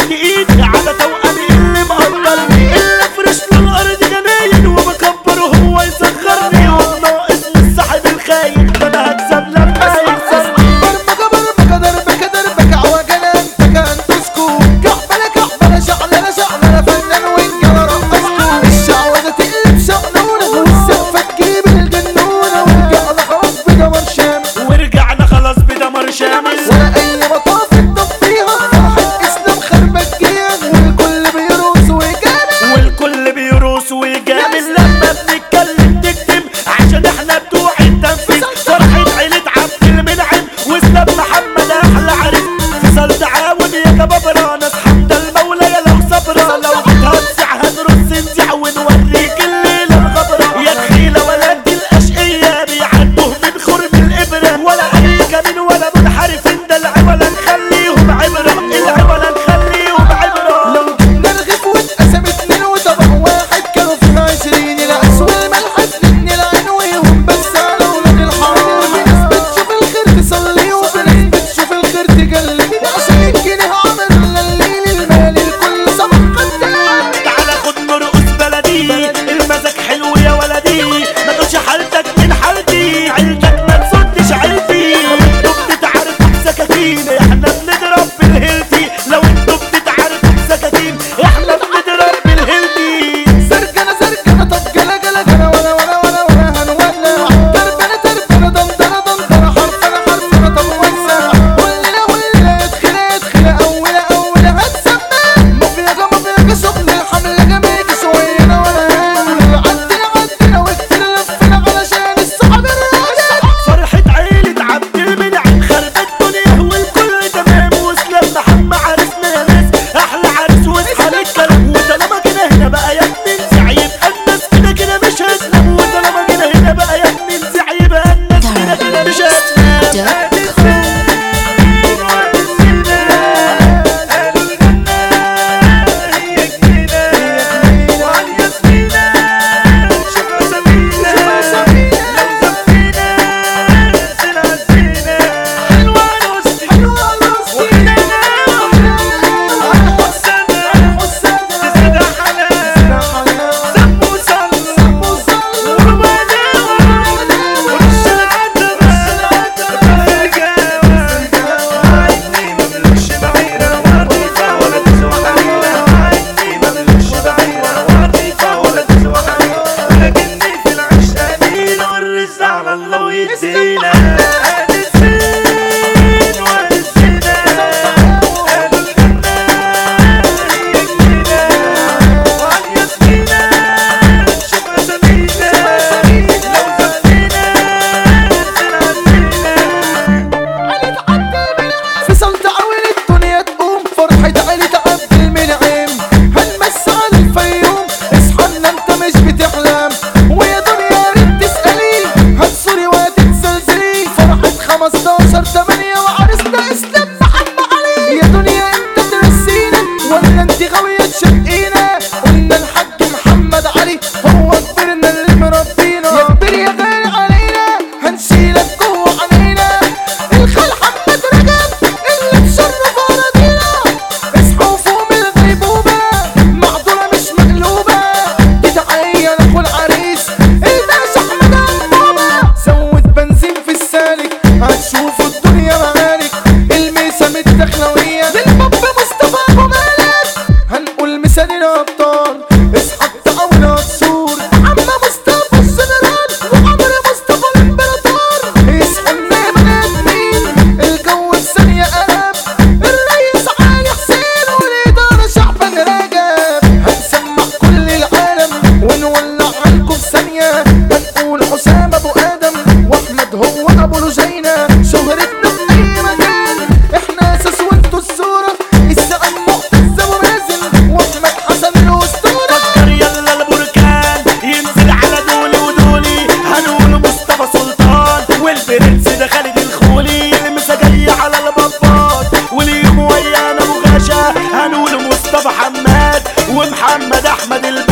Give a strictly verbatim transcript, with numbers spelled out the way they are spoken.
مد ايدي على توأمي اللي مقدرني، اللي افرش له الارض جناين وبكبره هو يصغرني، والناقص مش صاحب الخاين ده انا هكسب لما يكسرني. برمجة برمجة دربكة دربكة عوجلة انت كان تسكو، كعبلة كعبلة شعلة شعلة فنان وانجلة رقصكو، الشعوذة تقلب شعنونة والسقفة تجيب الجنونة، ورجعنا خلاص بدمر شامل ورجعنا خلاص بدمر شامل، ولا اي مطاف تطفيها فرحة اسلام خربت جيها، والكل بيرقص ويجامل والكل بيروس ويجامل، لما بنتكلم تكتم عشان احنا بتوع التنفيذ، فرحة عيلة عبد المنعم واسلام محمد احلى عريس، فصل تعاون يا كبابرة ناس حمد المولى يا لو صبرة، لو بتهزع هنرص نزع ونوريك الليلة الغبرة، يا دخيلة ولاد الاشقية بيعدوه من خرم الابرة، ولا اي كمين ولا منحرفين ده العوالة نخليهم عبرة، العوالة نخليهم عبرة. لو جبنا الغيب واتقسم اتنين وطبق واحد كانوا فيها عشرين، العيش والملح اتنين العنويهم بس على ولاد الحرام، في ناس بتشوف الخير تصلي وفي ناس بتشوف الخير تجلي، وعشان الجنيه عمل الليل المال الكل صبح قدام. تعالى خد نرقص بلدي، المزاج حلو يا ولدي، ما تقولش حالتك من حالتي، عيلتك ما تصدش عيلتي، لو انتوا بتتعاركوا بسكاكين احنا بنضرب بالهيلتي، لو انتوا بتتعاركوا بسكاكين احنا بنضرب بالهيلتي. سرجنة سرجنة طب جلا جلا جلا ولا ولا ولا ولا هنولع، تربنة تربنة دندنة دندنة حرفنة حرفنة طب وسع، ولنا ولنا ادخل ادخل أولى أولى هتسمع، مفيجة مفيجة شغل الحملة جميجة شوية ولا هنولع، عدنا عدنا وكتير لفنا علشان الصحاب الراجع. فرحة عيلة عبد المنعم خربت الدنيا والكل تمام، واسلام محمد عريسنا يا ناس احلى عريس واصحى للكلام، وطالما جينا هنا بقى يا ابني نزع يبقى الناس كده كده مش هتنام، وطالما جينا هنا بقى يا ابني نزع يبقى الناس كده كده مش هتنام. على الله ويدينا خمستاشر تمانية وعرسنا اسلام محمد علي، يا دنيا انت ترسينا ولا انت غاوية تشقينا، قلنا الحاج محمد علي هو كبرنا اللي مربينا، يا كبير يا غالي علينا هنشيلك جوه علينا، الخال محمد رجب اللي مشرف اراضينا، اصحوا فوق من الغيبوبة معدولة مش مقلوبة، دي تحية لاخو العريس الباشا احمد انبوبة، زود بنزين في السالك هتشوفوا الدنيا معارك، الميسة متدخلوية بالباب مصطفى ابو مالك، هنقول مثال الابطال اصحى التعاون السور، عم مصطفى الجنرال وعمر مصطفى الامبراطور، اصحوا النعمة مين الجو في ثانية قلب، الرئيس علي حسين والإدارة شعبان راجب، هنسمع كل العالم ونولع عنكم في ثانية، هنقول حسام ابو ادم واحمد هو ابو لجينة، شهرتنا في اي مكان احنا اساس وانتوا الصورة، الزعيم معتز ابو مازن واحمد حسن الاسطورة، فكر يلا البركان ينزل على دولي ودولي، هنقول مصطفى سلطان والبرنس ده خالد الخولي، المسا جاي على البابات واليوم ويانا ابو غاشا، هنقول مصطفى حماد ومحمد احمد الب